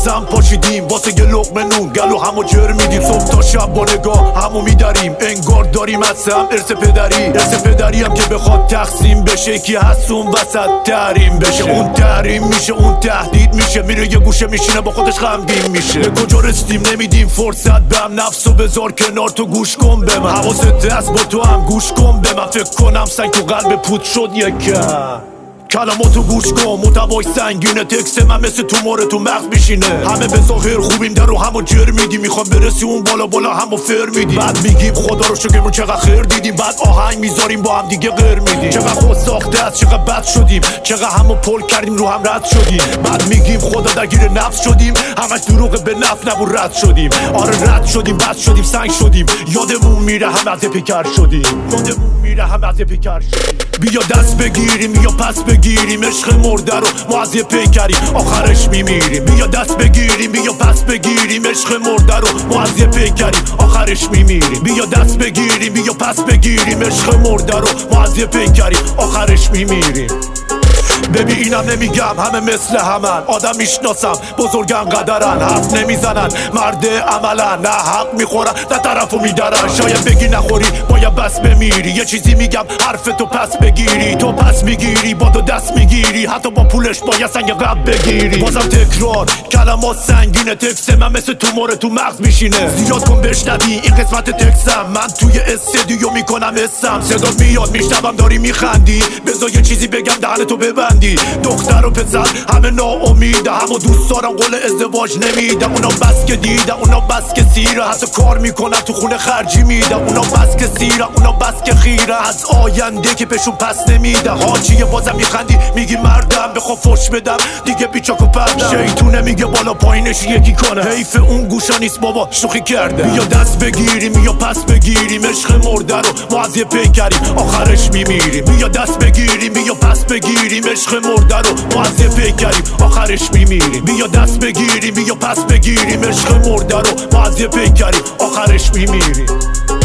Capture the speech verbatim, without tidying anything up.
هم پاشیدیم واسه یه لقمه نون گلو همو جر میدیم صبح تا شب با نگاه همو میداریم انگار داریم از هم ارث پدری ارث پدری هم که بخواد تقسیم بشه کی هست اون وسط تحریم بشه اون تحریم میشه اون تهدید میشه میره یه گوشه میشینه با خودش غمگین میشه به کجا رسیدیم نمیدیم فرصت بهم نفسو بذار کنار تو گوش کن به من حواست هست با تو هم گوش کن به من فکر کنم سنگ تو قلب پود شد یکم کلاماتو گوش کن محتوای سنگینه تکس من مثل توماره تو مغز میشینه همه به ظاهر خوبیم در رو همو جر میدی میخوام برسی اون بالا بالا همو فر میدی بعد میگیم خدا رو شکر چقدر خیر دیدیم بعد آهنگ میذاریم با هم دیگه غیر میدیم چقدر خود ساخته است چقدر بد شدیم چقدر همو پل کردیم رو هم رد شدیم بعد میگیم خدا درگیر نفس شدیم همش دروغ به نفس نبود رد شدیم آره رد شدیم بد شدیم سنگ شدیم یادمون میره هم از پیکر شدیم یادمون میره هم از پیکر شدیم بیا دست بگیریم یا پس بگیریم عشق مرده رو ما از یه پیکری آخرش میمیریم بیا دست بگیریم بیا پس بگیریم عشق مرده رو ما از یه پیکری آخرش میمیریم بیا دست بگیریم بیا پس بگیریم عشق مرده رو ما از یه پیکری آخرش میمیریم ببین اینم نمیگم همه مثل همن آدم میشناسم بزرگم قدرن حرف نمیزنن مرد عملن نه حق میخورن نه طرفو میدارن شاید بگی نخوری باید بس بمیری یه چیزی میگم حرف تو پس بگیری تو پس میگیری با تو دست میگیری حتی با پولش باید سنگ قبل بگیری بازم تکرار کلمات سنگینه تکس من مثل توماره تو مغز میشینه زیاد کن بشنوی این قسمت تکسم من توی استدیو میکنم اسم صدا میاد میشنوم داری میخندی بذار یه چیزی بگم دهنتو ببندی دختر و پسر همه ناامیده همه دوست دارن قول ازدواج نمیده اونا بس که دیده اونا بس که سیره حتی کار میکنن تو خونه خرجی میده اونا بس که سیره اونا بس که خیره از آینده که بهشون پس نمیده حاجیه بازم میخندی میگی مردم بخوا فش بدم دیگه بیچاک و پردم شیطونه میگه بالا پایینش یکی کنه حیف اون گوشا نیست بابا شوخی کرده بیا دست بگیریم بیا پس بگیریم عشق مرده رو ما از یه پیکریم آخرش میمیریم بیا دست بگیریم بیا پس بگیریم عشق مرده رو ما از یه پیکریم آخرش میمیریم بیا دست بگیریم بیا پس بگیریم عشق مرده رو ما از یه پیکریم آخرش میمیریم